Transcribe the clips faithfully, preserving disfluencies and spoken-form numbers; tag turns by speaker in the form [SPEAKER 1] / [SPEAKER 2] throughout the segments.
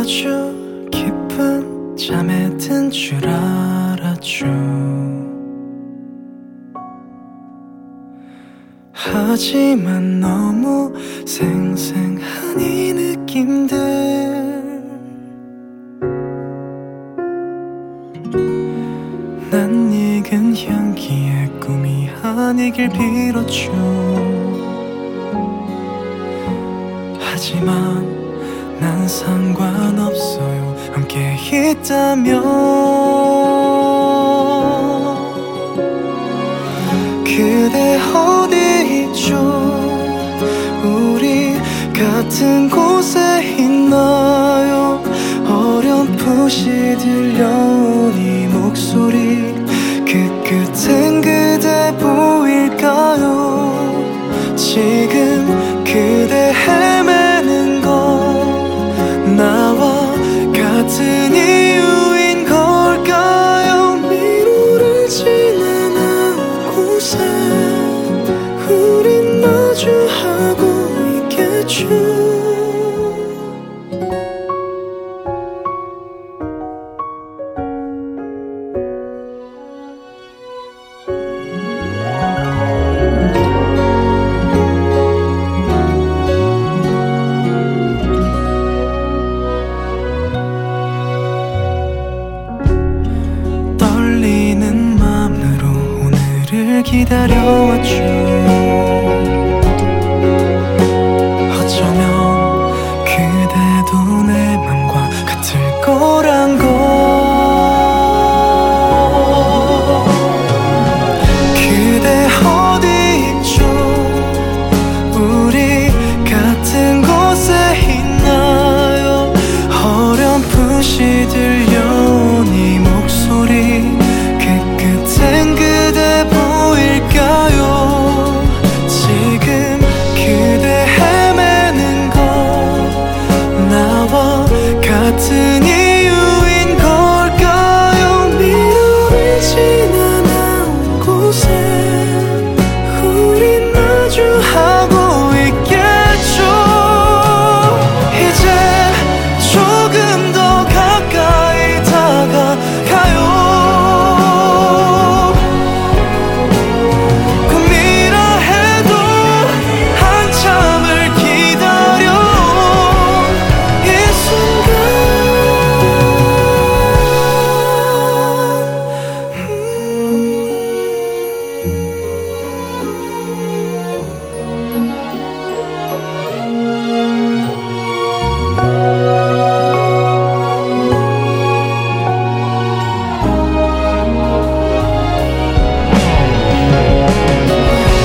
[SPEAKER 1] 아주 깊은 잠에 든 줄 알았죠. 하지만 너무 생생한 이 느낌들, 난 익은 향기에 꿈이 아니길 빌었죠. 하지만 난 상관없어요. 함께 있다면. 그대 어디 있죠? 우리 같은 곳에 있나요? 어렴풋이 들려온 이 목소리, 그 끝엔 그대 보일까요? 지금 그대 헤매는 건 나와 같은 이유인 걸까요? 미로를 지나는 곳에 우린 마주하고 있겠죠. 기다려왔죠. 어쩌면 그대도 내 맘과 같을 거란 걸. 그대 어디 있죠? 우리 같은 곳에 있나요? 어렴풋이 들려온 이 목소리, 그 끝엔 그대 보일까요? 지금 그대 헤매는 건 나와 같은 이유인 걸까요? 미로를 지나는 곳에 우린 마주하고 있겠죠. 이제 조금 더 가까이 다가가요.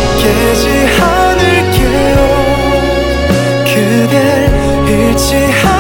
[SPEAKER 1] 깨지 않을게요. 그댈 잃지 않을게요.